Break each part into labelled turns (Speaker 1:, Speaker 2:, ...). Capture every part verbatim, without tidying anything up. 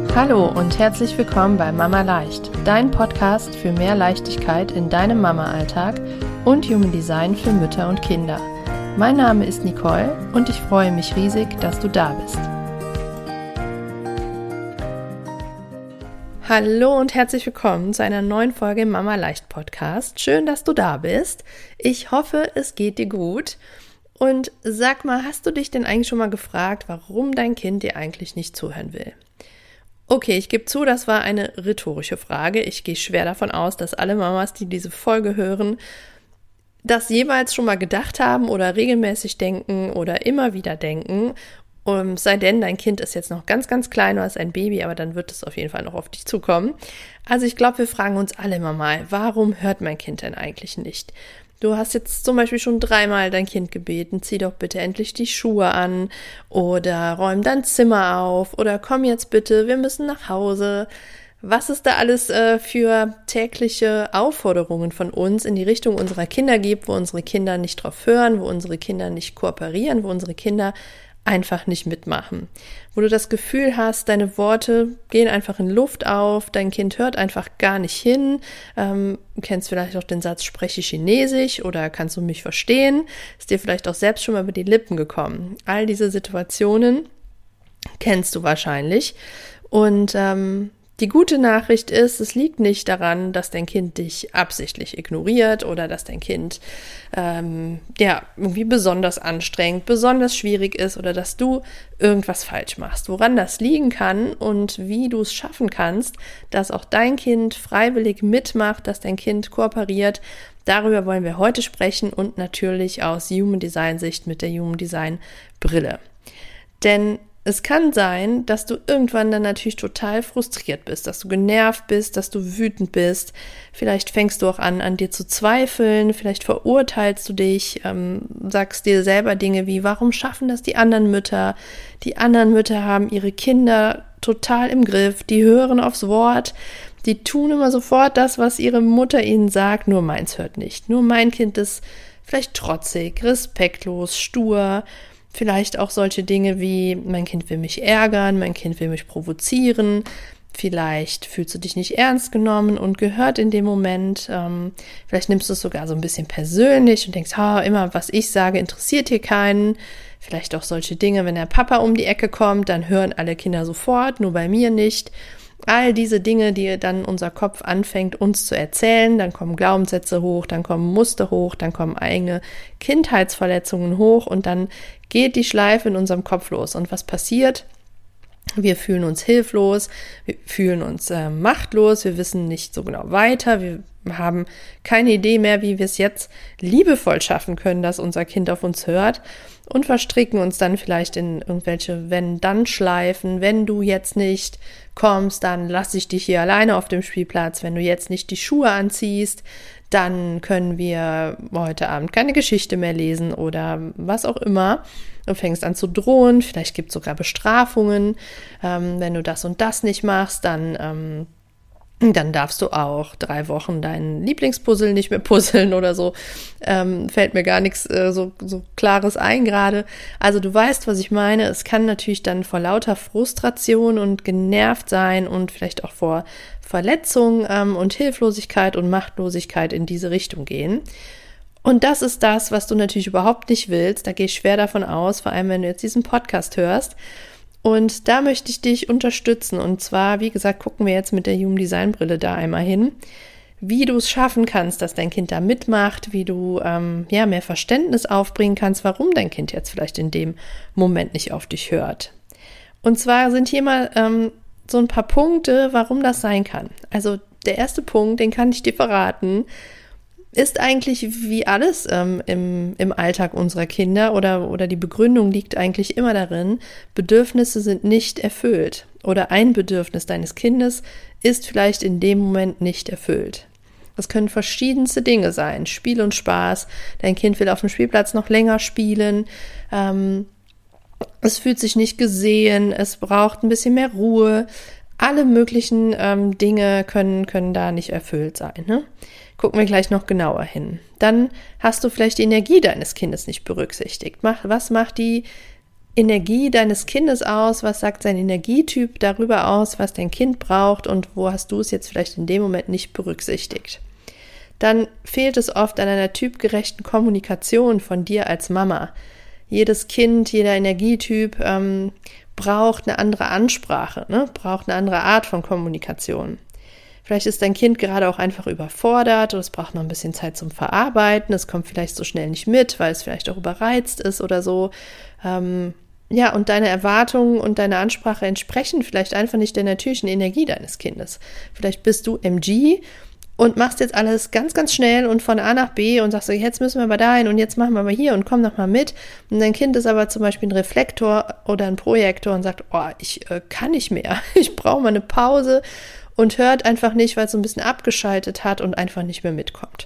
Speaker 1: Hallo und herzlich willkommen bei Mama Leicht, dein Podcast für mehr Leichtigkeit in deinem Mama-Alltag und Human Design für Mütter und Kinder. Mein Name ist Nicole und ich freue mich riesig, dass du da bist. Hallo und herzlich willkommen zu einer neuen Folge im Mama Leicht Podcast. Schön, dass du da bist. Ich hoffe, es geht dir gut. Und sag mal, hast du dich denn eigentlich schon mal gefragt, warum dein Kind dir eigentlich nicht zuhören will? Okay, ich gebe zu, das war eine rhetorische Frage. Ich gehe schwer davon aus, dass alle Mamas, die diese Folge hören, das jeweils schon mal gedacht haben oder regelmäßig denken oder immer wieder denken. Um, sei denn, dein Kind ist jetzt noch ganz, ganz klein oder ist ein Baby, aber dann wird es auf jeden Fall noch auf dich zukommen. Also ich glaube, wir fragen uns alle immer mal, warum hört mein Kind denn eigentlich nicht? Du hast jetzt zum Beispiel schon dreimal dein Kind gebeten, zieh doch bitte endlich die Schuhe an oder räum dein Zimmer auf oder komm jetzt bitte, wir müssen nach Hause. Was es da alles äh, für tägliche Aufforderungen von uns in die Richtung unserer Kinder gibt, wo unsere Kinder nicht drauf hören, wo unsere Kinder nicht kooperieren, wo unsere Kinder einfach nicht mitmachen. Wo du das Gefühl hast, deine Worte gehen einfach in Luft auf, dein Kind hört einfach gar nicht hin. Ähm, du kennst vielleicht auch den Satz, spreche Chinesisch oder kannst du mich verstehen? Ist dir vielleicht auch selbst schon mal über die Lippen gekommen. All diese Situationen kennst du wahrscheinlich. Und ähm, die gute Nachricht ist, es liegt nicht daran, dass dein Kind dich absichtlich ignoriert oder dass dein Kind ähm, ja irgendwie besonders anstrengend, besonders schwierig ist oder dass du irgendwas falsch machst. Woran das liegen kann und wie du es schaffen kannst, dass auch dein Kind freiwillig mitmacht, dass dein Kind kooperiert, darüber wollen wir heute sprechen und natürlich aus Human Design Sicht mit der Human Design Brille. Denn es kann sein, dass du irgendwann dann natürlich total frustriert bist, dass du genervt bist, dass du wütend bist. Vielleicht fängst du auch an, an dir zu zweifeln, vielleicht verurteilst du dich, ähm, sagst dir selber Dinge wie, warum schaffen das die anderen Mütter? Die anderen Mütter haben ihre Kinder total im Griff, die hören aufs Wort, die tun immer sofort das, was ihre Mutter ihnen sagt, nur meins hört nicht. Nur mein Kind ist vielleicht trotzig, respektlos, stur. Vielleicht auch solche Dinge wie, mein Kind will mich ärgern, mein Kind will mich provozieren. Vielleicht fühlst du dich nicht ernst genommen und gehört in dem Moment. Ähm, vielleicht nimmst du es sogar so ein bisschen persönlich und denkst, ha, immer was ich sage, interessiert hier keinen. Vielleicht auch solche Dinge, wenn der Papa um die Ecke kommt, dann hören alle Kinder sofort, nur bei mir nicht. All diese Dinge, die dann unser Kopf anfängt, uns zu erzählen, dann kommen Glaubenssätze hoch, dann kommen Muster hoch, dann kommen eigene Kindheitsverletzungen hoch und dann geht die Schleife in unserem Kopf los. Und was passiert? Wir fühlen uns hilflos, wir fühlen uns äh, machtlos, wir wissen nicht so genau weiter, wir haben keine Idee mehr, wie wir es jetzt liebevoll schaffen können, dass unser Kind auf uns hört und verstricken uns dann vielleicht in irgendwelche Wenn-Dann-Schleifen. Wenn du jetzt nicht kommst, dann lasse ich dich hier alleine auf dem Spielplatz. Wenn du jetzt nicht die Schuhe anziehst, dann können wir heute Abend keine Geschichte mehr lesen oder was auch immer. Du fängst an zu drohen, vielleicht gibt es sogar Bestrafungen. Ähm, wenn du das und das nicht machst, dann, ähm, dann darfst du auch drei Wochen deinen Lieblingspuzzle nicht mehr puzzeln oder so. Ähm, fällt mir gar nichts äh, so, so Klares ein gerade. Also du weißt, was ich meine. Es kann natürlich dann vor lauter Frustration und genervt sein und vielleicht auch vor Verletzung ähm, und Hilflosigkeit und Machtlosigkeit in diese Richtung gehen. Und das ist das, was du natürlich überhaupt nicht willst. Da gehe ich schwer davon aus, vor allem wenn du jetzt diesen Podcast hörst. Und da möchte ich dich unterstützen. Und zwar, wie gesagt, gucken wir jetzt mit der Human Design Brille da einmal hin, wie du es schaffen kannst, dass dein Kind da mitmacht, wie du ähm, ja mehr Verständnis aufbringen kannst, warum dein Kind jetzt vielleicht in dem Moment nicht auf dich hört. Und zwar sind hier mal ähm, so ein paar Punkte, warum das sein kann. Also der erste Punkt, den kann ich dir verraten, ist eigentlich wie alles ähm, im, im Alltag unserer Kinder oder, oder die Begründung liegt eigentlich immer darin, Bedürfnisse sind nicht erfüllt oder ein Bedürfnis deines Kindes ist vielleicht in dem Moment nicht erfüllt. Das können verschiedenste Dinge sein, Spiel und Spaß, dein Kind will auf dem Spielplatz noch länger spielen, ähm, es fühlt sich nicht gesehen, es braucht ein bisschen mehr Ruhe, alle möglichen ähm, Dinge können, können da nicht erfüllt sein, ne? Gucken wir gleich noch genauer hin. Dann hast du vielleicht die Energie deines Kindes nicht berücksichtigt. Was macht die Energie deines Kindes aus, was sagt sein Energietyp darüber aus, was dein Kind braucht und wo hast du es jetzt vielleicht in dem Moment nicht berücksichtigt. Dann fehlt es oft an einer typgerechten Kommunikation von dir als Mama. Jedes Kind, jeder Energietyp ähm, braucht eine andere Ansprache, ne? Braucht eine andere Art von Kommunikation. Vielleicht ist dein Kind gerade auch einfach überfordert oder es braucht noch ein bisschen Zeit zum Verarbeiten, es kommt vielleicht so schnell nicht mit, weil es vielleicht auch überreizt ist oder so. Ähm, ja, und deine Erwartungen und deine Ansprache entsprechen vielleicht einfach nicht der natürlichen Energie deines Kindes. Vielleicht bist du M G und machst jetzt alles ganz, ganz schnell und von A nach B und sagst so, jetzt müssen wir aber dahin und jetzt machen wir aber hier und komm doch mal mit. Und dein Kind ist aber zum Beispiel ein Reflektor oder ein Projektor und sagt, oh, ich äh, kann nicht mehr, ich brauche mal eine Pause und hört einfach nicht, weil es so ein bisschen abgeschaltet hat und einfach nicht mehr mitkommt.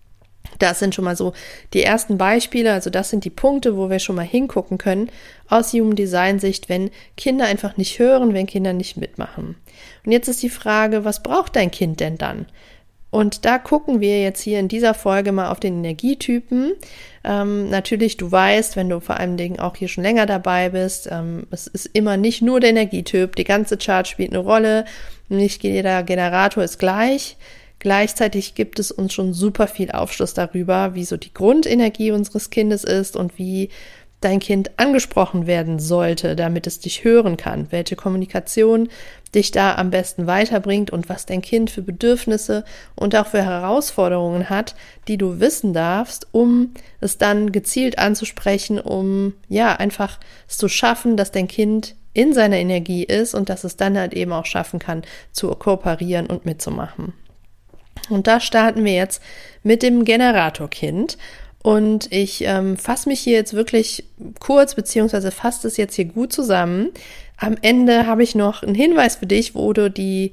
Speaker 1: Das sind schon mal so die ersten Beispiele, also das sind die Punkte, wo wir schon mal hingucken können aus Human Design Sicht, wenn Kinder einfach nicht hören, wenn Kinder nicht mitmachen. Und jetzt ist die Frage, was braucht dein Kind denn dann? Und da gucken wir jetzt hier in dieser Folge mal auf den Energietypen. Ähm, natürlich, du weißt, wenn du vor allen Dingen auch hier schon länger dabei bist, ähm, es ist immer nicht nur der Energietyp, die ganze Chart spielt eine Rolle, nicht jeder Generator ist gleich. Gleichzeitig gibt es uns schon super viel Aufschluss darüber, wie so die Grundenergie unseres Kindes ist und wie dein Kind angesprochen werden sollte, damit es dich hören kann, welche Kommunikation dich da am besten weiterbringt und was dein Kind für Bedürfnisse und auch für Herausforderungen hat, die du wissen darfst, um es dann gezielt anzusprechen, um ja einfach es zu schaffen, dass dein Kind in seiner Energie ist und dass es dann halt eben auch schaffen kann, zu kooperieren und mitzumachen. Und da starten wir jetzt mit dem Generatorkind. Und ich ähm, fasse mich hier jetzt wirklich kurz, beziehungsweise fasse es jetzt hier gut zusammen. Am Ende habe ich noch einen Hinweis für dich, wo du die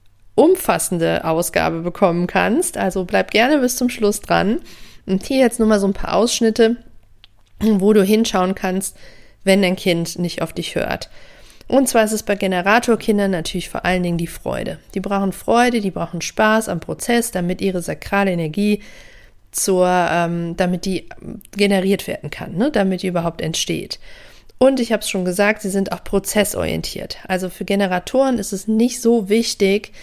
Speaker 1: umfassende Ausgabe bekommen kannst. Also bleib gerne bis zum Schluss dran. Und hier jetzt nur mal so ein paar Ausschnitte, wo du hinschauen kannst, wenn dein Kind nicht auf dich hört. Und zwar ist es bei Generatorkindern natürlich vor allen Dingen die Freude. Die brauchen Freude, die brauchen Spaß am Prozess, damit ihre sakrale Energie zur, ähm, damit die generiert werden kann, ne? Damit die überhaupt entsteht. Und ich habe es schon gesagt, sie sind auch prozessorientiert. Also für Generatoren ist es nicht so wichtig,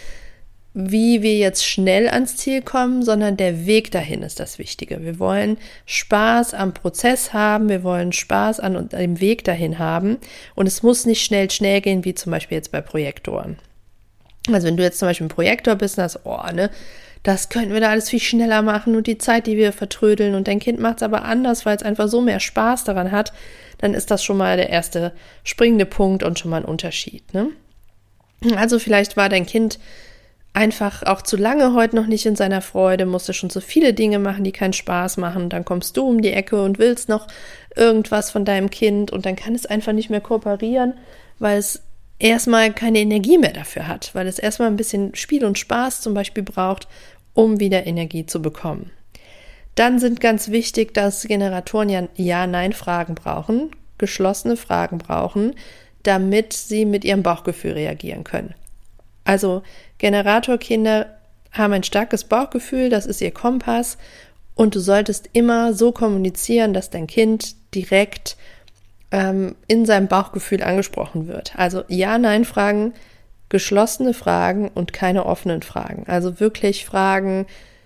Speaker 1: wie wir jetzt schnell ans Ziel kommen, sondern der Weg dahin ist das Wichtige. Wir wollen Spaß am Prozess haben, wir wollen Spaß an dem Weg dahin haben und es muss nicht schnell, schnell gehen, wie zum Beispiel jetzt bei Projektoren. Also wenn du jetzt zum Beispiel ein Projektor bist und hast, oh, ne, das könnten wir da alles viel schneller machen und die Zeit, die wir vertrödeln und dein Kind macht es aber anders, weil es einfach so mehr Spaß daran hat, dann ist das schon mal der erste springende Punkt und schon mal ein Unterschied, ne? Also vielleicht war dein Kind einfach auch zu lange heute noch nicht in seiner Freude, musste schon so viele Dinge machen, die keinen Spaß machen. Dann kommst du um die Ecke und willst noch irgendwas von deinem Kind und dann kann es einfach nicht mehr kooperieren, weil es erstmal keine Energie mehr dafür hat, weil es erstmal ein bisschen Spiel und Spaß zum Beispiel braucht, um wieder Energie zu bekommen. Dann sind ganz wichtig, dass Generatoren ja Ja-Nein-Fragen brauchen, geschlossene Fragen brauchen, damit sie mit ihrem Bauchgefühl reagieren können. Also Generatorkinder haben ein starkes Bauchgefühl, das ist ihr Kompass und du solltest immer so kommunizieren, dass dein Kind direkt ähm, in seinem Bauchgefühl angesprochen wird. Also Ja-Nein-Fragen, geschlossene Fragen und keine offenen Fragen. Also wirklich Fragen,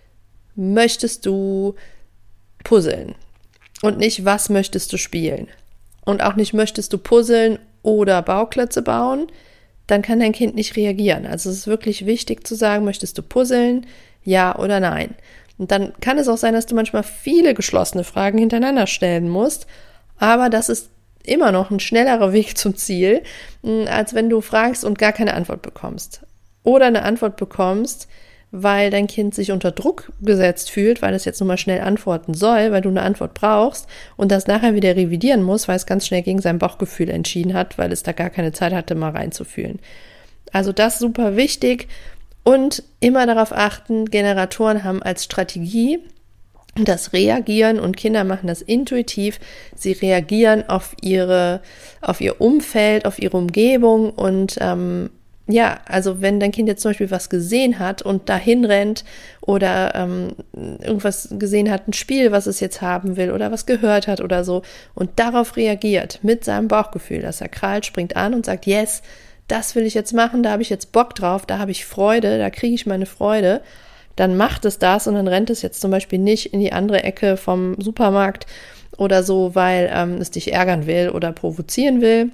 Speaker 1: möchtest du puzzeln? Und nicht, was möchtest du spielen? Und auch nicht, möchtest du puzzeln oder Bauklötze bauen? Dann kann dein Kind nicht reagieren. Also es ist wirklich wichtig zu sagen, möchtest du puzzeln, ja oder nein? Und dann kann es auch sein, dass du manchmal viele geschlossene Fragen hintereinander stellen musst, aber das ist immer noch ein schnellerer Weg zum Ziel, als wenn du fragst und gar keine Antwort bekommst. Oder eine Antwort bekommst, weil dein Kind sich unter Druck gesetzt fühlt, weil es jetzt nur mal schnell antworten soll, weil du eine Antwort brauchst und das nachher wieder revidieren muss, weil es ganz schnell gegen sein Bauchgefühl entschieden hat, weil es da gar keine Zeit hatte, mal reinzufühlen. Also das ist super wichtig und immer darauf achten, Generatoren haben als Strategie das Reagieren und Kinder machen das intuitiv. Sie reagieren auf ihre, auf ihr Umfeld, auf ihre Umgebung und ähm, ja, also wenn dein Kind jetzt zum Beispiel was gesehen hat und dahin rennt oder ähm, irgendwas gesehen hat, ein Spiel, was es jetzt haben will oder was gehört hat oder so und darauf reagiert mit seinem Bauchgefühl, das Sakral springt an und sagt, yes, das will ich jetzt machen, da habe ich jetzt Bock drauf, da habe ich Freude, da kriege ich meine Freude, dann macht es das und dann rennt es jetzt zum Beispiel nicht in die andere Ecke vom Supermarkt oder so, weil ähm, es dich ärgern will oder provozieren will,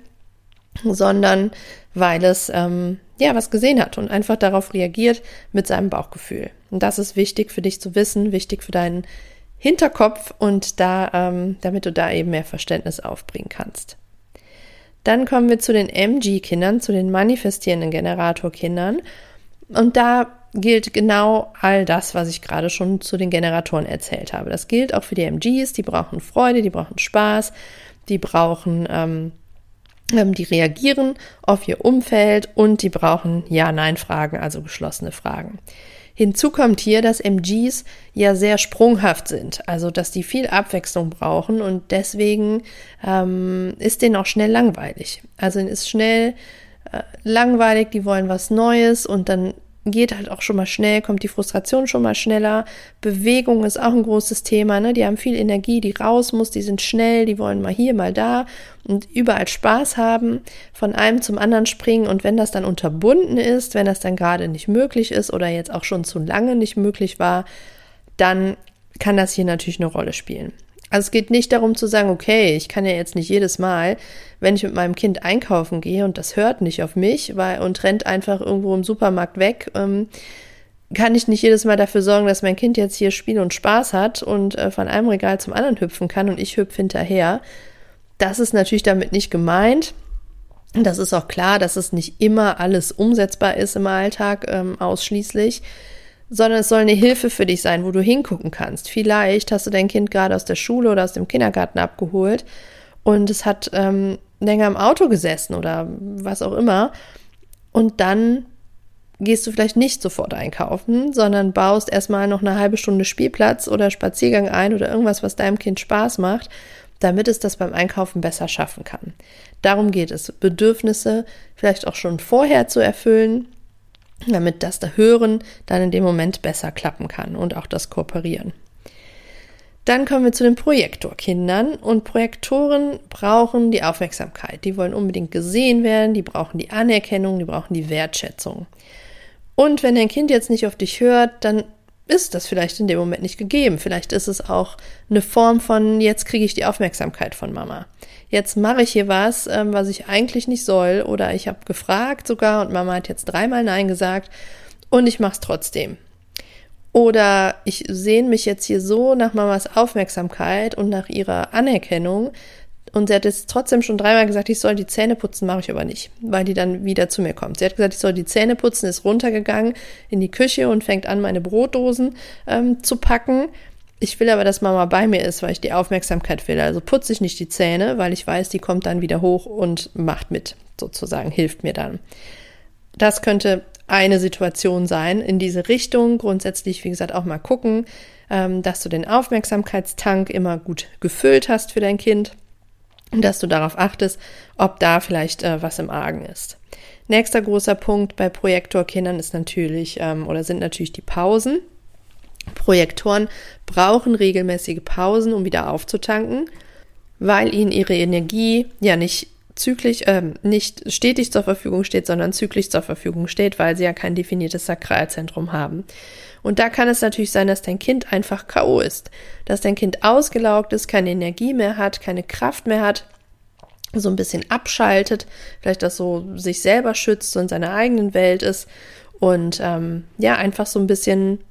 Speaker 1: sondern weil es ähm, ja was gesehen hat und einfach darauf reagiert mit seinem Bauchgefühl. Und das ist wichtig für dich zu wissen, wichtig für deinen Hinterkopf und da, ähm, damit du da eben mehr Verständnis aufbringen kannst. Dann kommen wir zu den M G-Kindern, zu den manifestierenden Generatorkindern. Und da gilt genau all das, was ich gerade schon zu den Generatoren erzählt habe. Das gilt auch für die M Gs, die brauchen Freude, die brauchen Spaß, die brauchen, ähm, ähm, die reagieren auf ihr Umfeld und die brauchen Ja-Nein-Fragen, also geschlossene Fragen. Hinzu kommt hier, dass M Gs ja sehr sprunghaft sind, also dass die viel Abwechslung brauchen und deswegen ähm, ist denen auch schnell langweilig. Also ist schnell äh, langweilig, die wollen was Neues und dann geht halt auch schon mal schnell, kommt die Frustration schon mal schneller. Bewegung ist auch ein großes Thema, ne? Die haben viel Energie, die raus muss, die sind schnell, die wollen mal hier, mal da und überall Spaß haben, von einem zum anderen springen und wenn das dann unterbunden ist, wenn das dann gerade nicht möglich ist oder jetzt auch schon zu lange nicht möglich war, dann kann das hier natürlich eine Rolle spielen. Also es geht nicht darum zu sagen, okay, ich kann ja jetzt nicht jedes Mal, wenn ich mit meinem Kind einkaufen gehe und das hört nicht auf mich weil und rennt einfach irgendwo im Supermarkt weg, ähm, kann ich nicht jedes Mal dafür sorgen, dass mein Kind jetzt hier Spiel und Spaß hat und äh, von einem Regal zum anderen hüpfen kann und ich hüpfe hinterher. Das ist natürlich damit nicht gemeint. Und das ist auch klar, dass es nicht immer alles umsetzbar ist im Alltag, ähm, ausschließlich, sondern es soll eine Hilfe für dich sein, wo du hingucken kannst. Vielleicht hast du dein Kind gerade aus der Schule oder aus dem Kindergarten abgeholt und es hat ähm, länger im Auto gesessen oder was auch immer und dann gehst du vielleicht nicht sofort einkaufen, sondern baust erstmal noch eine halbe Stunde Spielplatz oder Spaziergang ein oder irgendwas, was deinem Kind Spaß macht, damit es das beim Einkaufen besser schaffen kann. Darum geht es, Bedürfnisse vielleicht auch schon vorher zu erfüllen, damit das da Hören dann in dem Moment besser klappen kann und auch das Kooperieren. Dann kommen wir zu den Projektorkindern und Projektoren brauchen die Aufmerksamkeit. Die wollen unbedingt gesehen werden, die brauchen die Anerkennung, die brauchen die Wertschätzung. Und wenn dein Kind jetzt nicht auf dich hört, dann ist das vielleicht in dem Moment nicht gegeben. Vielleicht ist es auch eine Form von, jetzt kriege ich die Aufmerksamkeit von Mama. Jetzt mache ich hier was, ähm, was ich eigentlich nicht soll oder ich habe gefragt sogar und Mama hat jetzt dreimal Nein gesagt und ich mache es trotzdem. Oder ich sehne mich jetzt hier so nach Mamas Aufmerksamkeit und nach ihrer Anerkennung und sie hat jetzt trotzdem schon dreimal gesagt, ich soll die Zähne putzen, mache ich aber nicht, weil die dann wieder zu mir kommt. Sie hat gesagt, ich soll die Zähne putzen, ist runtergegangen in die Küche und fängt an, meine Brotdosen ähm, zu packen. Ich will aber, dass Mama bei mir ist, weil ich die Aufmerksamkeit will. Also putze ich nicht die Zähne, weil ich weiß, die kommt dann wieder hoch und macht mit, sozusagen, hilft mir dann. Das könnte eine Situation sein in diese Richtung. Grundsätzlich, wie gesagt, auch mal gucken, ähm, dass du den Aufmerksamkeitstank immer gut gefüllt hast für dein Kind und dass du darauf achtest, ob da vielleicht äh, was im Argen ist. Nächster großer Punkt bei Projektorkindern ist natürlich ähm, oder sind natürlich die Pausen. Projektoren brauchen regelmäßige Pausen, um wieder aufzutanken, weil ihnen ihre Energie ja nicht zyklisch, äh, nicht stetig zur Verfügung steht, sondern zyklisch zur Verfügung steht, weil sie ja kein definiertes Sakralzentrum haben. Und da kann es natürlich sein, dass dein Kind einfach K O ist, dass dein Kind ausgelaugt ist, keine Energie mehr hat, keine Kraft mehr hat, so ein bisschen abschaltet, vielleicht das so sich selber schützt, so in seiner eigenen Welt ist und ähm, ja, einfach so ein bisschen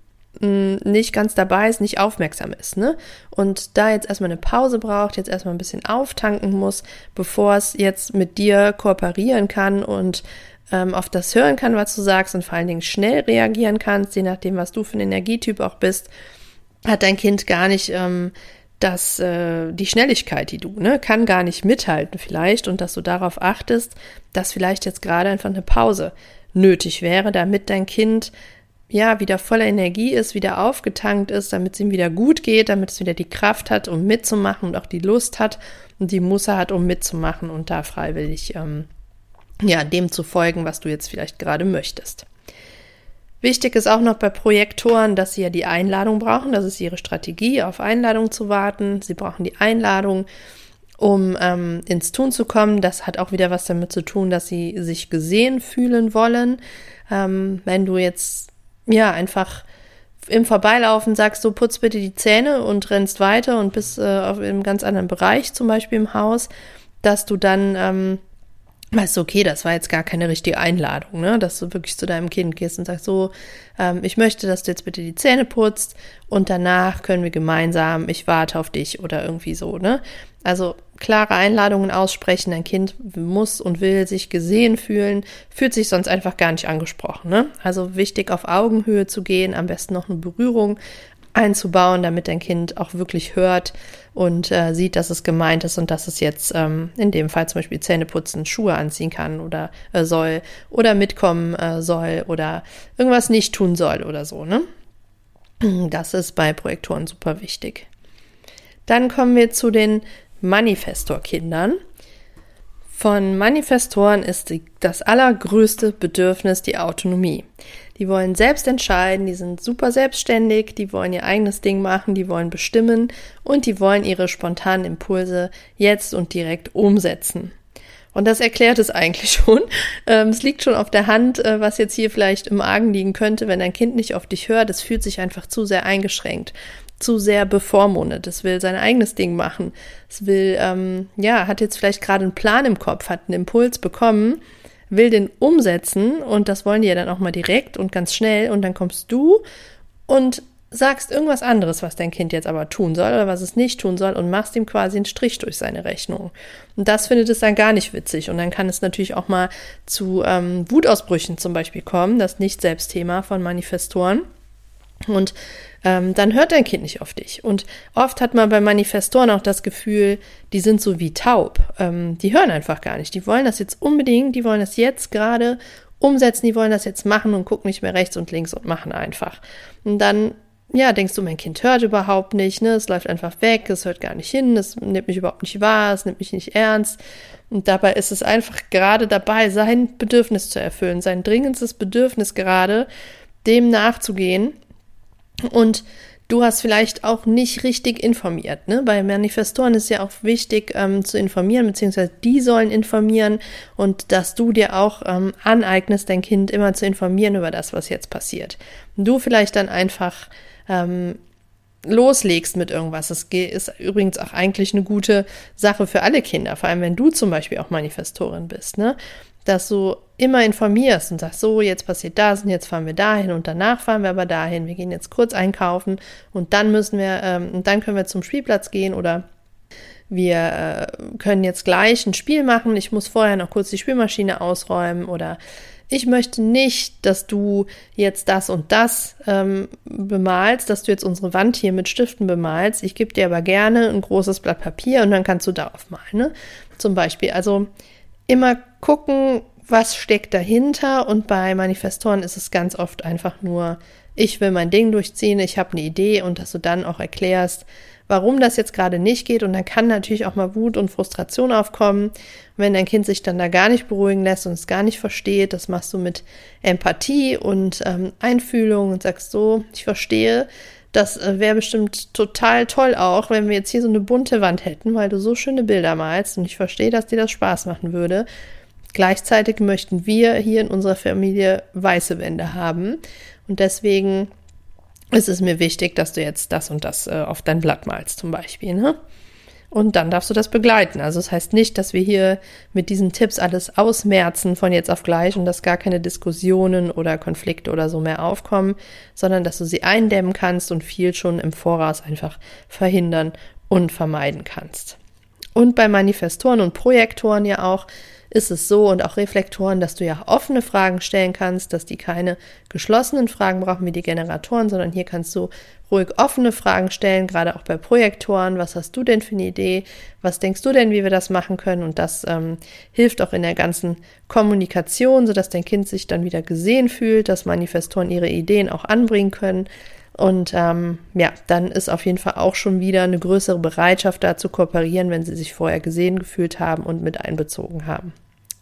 Speaker 1: nicht ganz dabei ist, nicht aufmerksam ist, ne? Und da jetzt erstmal eine Pause braucht, jetzt erstmal ein bisschen auftanken muss, bevor es jetzt mit dir kooperieren kann und ähm, auf das hören kann, was du sagst und vor allen Dingen schnell reagieren kannst, je nachdem, was du für ein Energietyp auch bist, hat dein Kind gar nicht ähm, das, äh, die Schnelligkeit, die du, ne? Kann gar nicht mithalten vielleicht und dass du darauf achtest, dass vielleicht jetzt gerade einfach eine Pause nötig wäre, damit dein Kind ja, wieder voller Energie ist, wieder aufgetankt ist, damit es ihm wieder gut geht, damit es wieder die Kraft hat, um mitzumachen und auch die Lust hat und die Muße hat, um mitzumachen und da freiwillig ähm, ja, dem zu folgen, was du jetzt vielleicht gerade möchtest. Wichtig ist auch noch bei Projektoren, dass sie ja die Einladung brauchen. Das ist ihre Strategie, auf Einladung zu warten. Sie brauchen die Einladung, um ähm, ins Tun zu kommen. Das hat auch wieder was damit zu tun, dass sie sich gesehen fühlen wollen. Ähm, wenn du jetzt ja einfach im Vorbeilaufen sagst, so putz bitte die Zähne und rennst weiter und bist äh, auf einem ganz anderen Bereich, zum Beispiel im Haus, dass du dann ähm, weißt du, okay, das war jetzt gar keine richtige Einladung, ne? Dass du wirklich zu deinem Kind gehst und sagst so, ähm, ich möchte, dass du jetzt bitte die Zähne putzt und danach können wir gemeinsam, ich warte auf dich oder irgendwie so, ne? Also klare Einladungen aussprechen, dein Kind muss und will sich gesehen fühlen, fühlt sich sonst einfach gar nicht angesprochen, ne? Also wichtig, auf Augenhöhe zu gehen, am besten noch eine Berührung einzubauen, damit dein Kind auch wirklich hört und äh, sieht, dass es gemeint ist und dass es jetzt ähm, in dem Fall zum Beispiel Zähne putzen, Schuhe anziehen kann oder äh, soll oder mitkommen äh, soll oder irgendwas nicht tun soll oder so, ne? Das ist bei Projektoren super wichtig. Dann kommen wir zu den Manifestor-Kindern. Von Manifestoren ist die, das allergrößte Bedürfnis die Autonomie. Die wollen selbst entscheiden, die sind super selbstständig, die wollen ihr eigenes Ding machen, die wollen bestimmen und die wollen ihre spontanen Impulse jetzt und direkt umsetzen. Und das erklärt es eigentlich schon. Ähm, es liegt schon auf der Hand, äh, was jetzt hier vielleicht im Argen liegen könnte, wenn dein Kind nicht auf dich hört. Es fühlt sich einfach zu sehr eingeschränkt, zu sehr bevormundet. Es will sein eigenes Ding machen. Es will, ähm, ja, hat jetzt vielleicht gerade einen Plan im Kopf, hat einen Impuls bekommen, will den umsetzen und das wollen die ja dann auch mal direkt und ganz schnell und dann kommst du und sagst irgendwas anderes, was dein Kind jetzt aber tun soll oder was es nicht tun soll und machst ihm quasi einen Strich durch seine Rechnung. Und das findet es dann gar nicht witzig und dann kann es natürlich auch mal zu ähm, Wutausbrüchen zum Beispiel kommen, das Nicht-Selbst-Thema von Manifestoren. Und ähm, dann hört dein Kind nicht auf dich. Und oft hat man bei Manifestoren auch das Gefühl, die sind so wie taub. Ähm, die hören einfach gar nicht. Die wollen das jetzt unbedingt, die wollen das jetzt gerade umsetzen, die wollen das jetzt machen und gucken nicht mehr rechts und links und machen einfach. Und dann, ja, denkst du, mein Kind hört überhaupt nicht, ne? Es läuft einfach weg, es hört gar nicht hin, es nimmt mich überhaupt nicht wahr, es nimmt mich nicht ernst. Und dabei ist es einfach gerade dabei, sein Bedürfnis zu erfüllen, sein dringendstes Bedürfnis gerade, dem nachzugehen. Und du hast vielleicht auch nicht richtig informiert, ne? Bei Manifestoren ist ja auch wichtig ähm, zu informieren, beziehungsweise die sollen informieren und dass du dir auch ähm, aneignest, dein Kind immer zu informieren über das, was jetzt passiert. Und du vielleicht dann einfach ähm, loslegst mit irgendwas. Das ist übrigens auch eigentlich eine gute Sache für alle Kinder, vor allem wenn du zum Beispiel auch Manifestorin bist, ne? Dass du immer informierst und sagst, so, jetzt passiert das und jetzt fahren wir dahin und danach fahren wir aber dahin. Wir gehen jetzt kurz einkaufen und dann müssen wir, ähm, und dann können wir zum Spielplatz gehen oder wir äh, können jetzt gleich ein Spiel machen. Ich muss vorher noch kurz die Spülmaschine ausräumen oder ich möchte nicht, dass du jetzt das und das ähm, bemalst, dass du jetzt unsere Wand hier mit Stiften bemalst. Ich gebe dir aber gerne ein großes Blatt Papier und dann kannst du darauf malen, ne? Zum Beispiel. Also immer gucken, was steckt dahinter und bei Manifestoren ist es ganz oft einfach nur, ich will mein Ding durchziehen, ich habe eine Idee und dass du dann auch erklärst, warum das jetzt gerade nicht geht und dann kann natürlich auch mal Wut und Frustration aufkommen, wenn dein Kind sich dann da gar nicht beruhigen lässt und es gar nicht versteht, das machst du mit Empathie und ähm, Einfühlung und sagst so, ich verstehe, das wäre bestimmt total toll auch, wenn wir jetzt hier so eine bunte Wand hätten, weil du so schöne Bilder malst und ich verstehe, dass dir das Spaß machen würde. Gleichzeitig möchten wir hier in unserer Familie weiße Wände haben und deswegen ist es mir wichtig, dass du jetzt das und das äh, auf dein Blatt malst zum Beispiel, ne? Und dann darfst du das begleiten. Also das heißt nicht, dass wir hier mit diesen Tipps alles ausmerzen von jetzt auf gleich und dass gar keine Diskussionen oder Konflikte oder so mehr aufkommen, sondern dass du sie eindämmen kannst und viel schon im Voraus einfach verhindern und vermeiden kannst. Und bei Manifestoren und Projektoren ja auch ist es so und auch Reflektoren, dass du ja offene Fragen stellen kannst, dass die keine geschlossenen Fragen brauchen wie die Generatoren, sondern hier kannst du ruhig offene Fragen stellen, gerade auch bei Projektoren. Was hast du denn für eine Idee? Was denkst du denn, wie wir das machen können? Und das ähm, hilft auch in der ganzen Kommunikation, sodass dein Kind sich dann wieder gesehen fühlt, dass Manifestoren ihre Ideen auch anbringen können. Und ähm, ja, dann ist auf jeden Fall auch schon wieder eine größere Bereitschaft da zu kooperieren, wenn sie sich vorher gesehen gefühlt haben und mit einbezogen haben.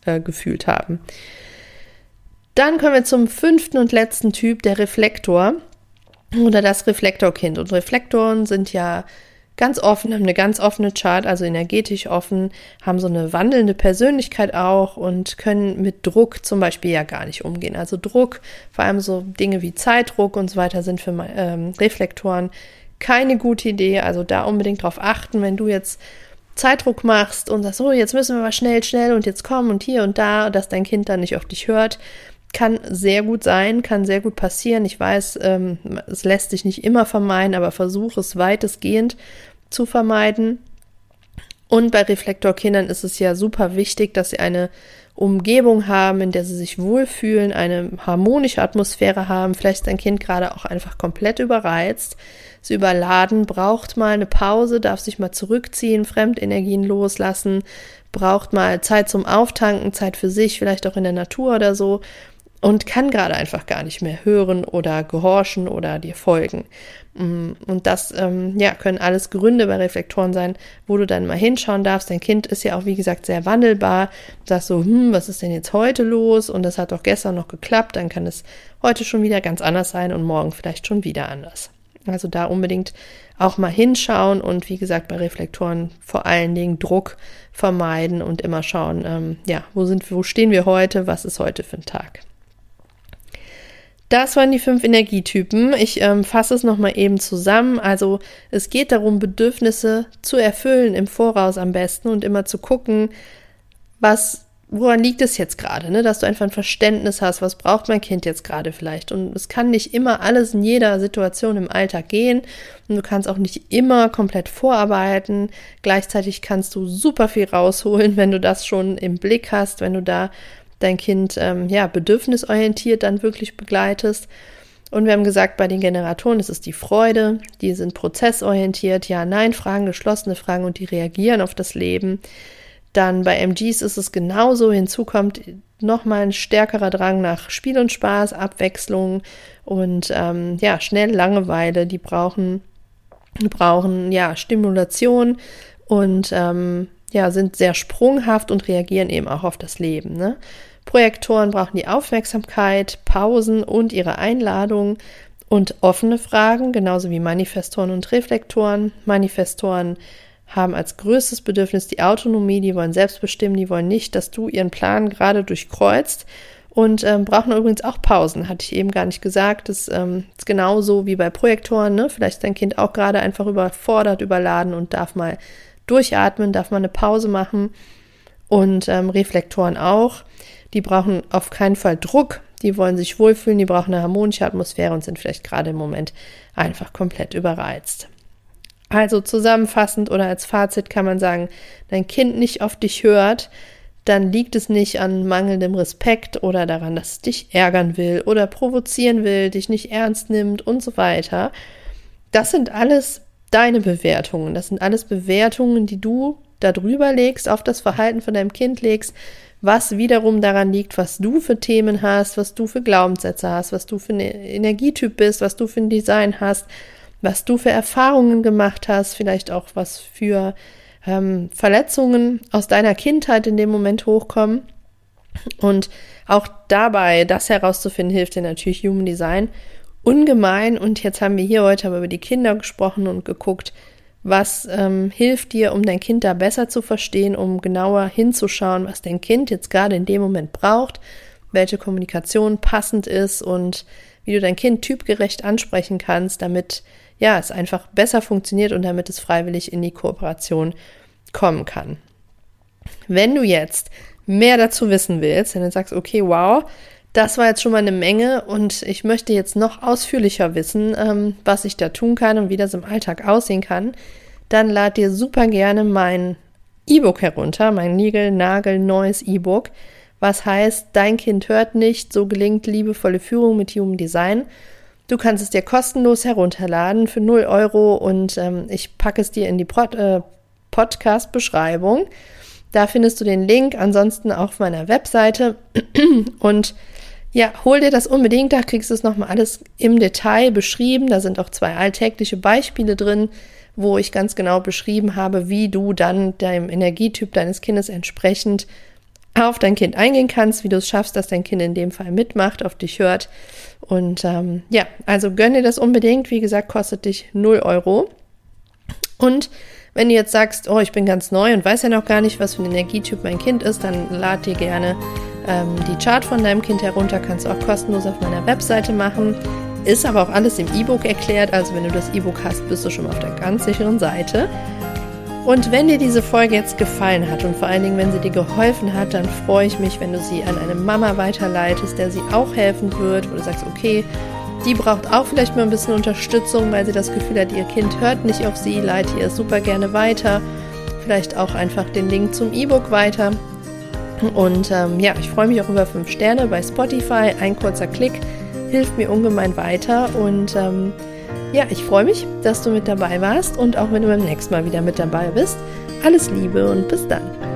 Speaker 1: äh, gefühlt haben. Dann kommen wir zum fünften und letzten Typ, der Reflektor oder das Reflektorkind. Und Reflektoren sind ja ganz offen, haben eine ganz offene Chart, also energetisch offen, haben so eine wandelnde Persönlichkeit auch und können mit Druck zum Beispiel ja gar nicht umgehen. Also Druck, vor allem so Dinge wie Zeitdruck und so weiter, sind für ähm, Reflektoren keine gute Idee. Also da unbedingt drauf achten, wenn du jetzt Zeitdruck machst und sagst, so, jetzt müssen wir mal schnell, schnell und jetzt komm und hier und da, dass dein Kind dann nicht auf dich hört. Kann sehr gut sein, kann sehr gut passieren. Ich weiß, ähm, es lässt sich nicht immer vermeiden, aber versuche es weitestgehend zu vermeiden. Und bei Reflektorkindern ist es ja super wichtig, dass sie eine Umgebung haben, in der sie sich wohlfühlen, eine harmonische Atmosphäre haben. Vielleicht ist dein Kind gerade auch einfach komplett überreizt, ist überladen, braucht mal eine Pause, darf sich mal zurückziehen, Fremdenergien loslassen, braucht mal Zeit zum Auftanken, Zeit für sich, vielleicht auch in der Natur oder so. Und kann gerade einfach gar nicht mehr hören oder gehorchen oder dir folgen. Und das ähm, ja, können alles Gründe bei Reflektoren sein, wo du dann mal hinschauen darfst. Dein Kind ist ja auch, wie gesagt, sehr wandelbar. Du sagst so, hm, was ist denn jetzt heute los? Und das hat doch gestern noch geklappt. Dann kann es heute schon wieder ganz anders sein und morgen vielleicht schon wieder anders. Also da unbedingt auch mal hinschauen und wie gesagt, bei Reflektoren vor allen Dingen Druck vermeiden und immer schauen, ähm, ja, wo sind, wo stehen wir heute? Was ist heute für ein Tag? Das waren die fünf Energietypen. Ich ähm, fasse es nochmal eben zusammen. Also es geht darum, Bedürfnisse zu erfüllen im Voraus am besten und immer zu gucken, was, woran liegt es jetzt gerade, ne? Dass du einfach ein Verständnis hast, was braucht mein Kind jetzt gerade vielleicht. Und es kann nicht immer alles in jeder Situation im Alltag gehen und du kannst auch nicht immer komplett vorarbeiten. Gleichzeitig kannst du super viel rausholen, wenn du das schon im Blick hast, wenn du da dein Kind ähm, ja bedürfnisorientiert dann wirklich begleitest. Und wir haben gesagt, bei den Generatoren ist es die Freude, die sind prozessorientiert, Ja-Nein-Fragen, geschlossene Fragen und die reagieren auf das Leben. Dann bei M Gs ist es genauso, hinzu kommt nochmal ein stärkerer Drang nach Spiel und Spaß, Abwechslung und ähm, ja, schnell Langeweile, die brauchen, die brauchen ja Stimulation und ähm, ja, sind sehr sprunghaft und reagieren eben auch auf das Leben, ne? Projektoren brauchen die Aufmerksamkeit, Pausen und ihre Einladung und offene Fragen, genauso wie Manifestoren und Reflektoren. Manifestoren haben als größtes Bedürfnis die Autonomie, die wollen selbst bestimmen, die wollen nicht, dass du ihren Plan gerade durchkreuzt und ähm, brauchen übrigens auch Pausen, hatte ich eben gar nicht gesagt. Das ähm, ist genauso wie bei Projektoren, ne? Vielleicht ist dein Kind auch gerade einfach überfordert, überladen und darf mal durchatmen, darf man eine Pause machen und ähm, Reflektoren auch. Die brauchen auf keinen Fall Druck, die wollen sich wohlfühlen, die brauchen eine harmonische Atmosphäre und sind vielleicht gerade im Moment einfach komplett überreizt. Also zusammenfassend oder als Fazit kann man sagen, dein Kind nicht auf dich hört, dann liegt es nicht an mangelndem Respekt oder daran, dass es dich ärgern will oder provozieren will, dich nicht ernst nimmt und so weiter. Das sind alles deine Bewertungen. Das sind alles Bewertungen, die du da drüber legst, auf das Verhalten von deinem Kind legst, was wiederum daran liegt, was du für Themen hast, was du für Glaubenssätze hast, was du für ein Energietyp bist, was du für ein Design hast, was du für Erfahrungen gemacht hast, vielleicht auch was für ähm, Verletzungen aus deiner Kindheit in dem Moment hochkommen. Und auch dabei, das herauszufinden, hilft dir natürlich Human Design ungemein. Und jetzt haben wir hier heute aber über die Kinder gesprochen und geguckt, was ähm, hilft dir, um dein Kind da besser zu verstehen, um genauer hinzuschauen, was dein Kind jetzt gerade in dem Moment braucht, welche Kommunikation passend ist und wie du dein Kind typgerecht ansprechen kannst, damit ja es einfach besser funktioniert und damit es freiwillig in die Kooperation kommen kann. Wenn du jetzt mehr dazu wissen willst, wenn du sagst, okay, wow, das war jetzt schon mal eine Menge und ich möchte jetzt noch ausführlicher wissen, ähm, was ich da tun kann und wie das im Alltag aussehen kann, dann lad dir super gerne mein E-Book herunter, mein niegelnagelneues E-Book, was heißt, dein Kind hört nicht, so gelingt liebevolle Führung mit Human Design. Du kannst es dir kostenlos herunterladen für null Euro und ähm, ich packe es dir in die Pod- äh, Podcast-Beschreibung. Da findest du den Link, ansonsten auch auf meiner Webseite und ja, hol dir das unbedingt, da kriegst du es nochmal alles im Detail beschrieben. Da sind auch zwei alltägliche Beispiele drin, wo ich ganz genau beschrieben habe, wie du dann deinem Energietyp deines Kindes entsprechend auf dein Kind eingehen kannst, wie du es schaffst, dass dein Kind in dem Fall mitmacht, auf dich hört. Und ähm, ja, also gönn dir das unbedingt. Wie gesagt, kostet dich null Euro. Und wenn du jetzt sagst, oh, ich bin ganz neu und weiß ja noch gar nicht, was für ein Energietyp mein Kind ist, dann lad dir gerne ähm, die Chart von deinem Kind herunter. Kannst du auch kostenlos auf meiner Webseite machen. Ist aber auch alles im E-Book erklärt. Also wenn du das E-Book hast, bist du schon mal auf der ganz sicheren Seite. Und wenn dir diese Folge jetzt gefallen hat und vor allen Dingen, wenn sie dir geholfen hat, dann freue ich mich, wenn du sie an eine Mama weiterleitest, der sie auch helfen wird, wo du sagst, okay, die braucht auch vielleicht mal ein bisschen Unterstützung, weil sie das Gefühl hat, ihr Kind hört nicht auf sie, leite ihr es super gerne weiter. Vielleicht auch einfach den Link zum E-Book weiter. Und ähm, ja, ich freue mich auch über fünf Sterne bei Spotify. Ein kurzer Klick hilft mir ungemein weiter. Und ähm, ja, ich freue mich, dass du mit dabei warst und auch wenn du beim nächsten Mal wieder mit dabei bist. Alles Liebe und bis dann.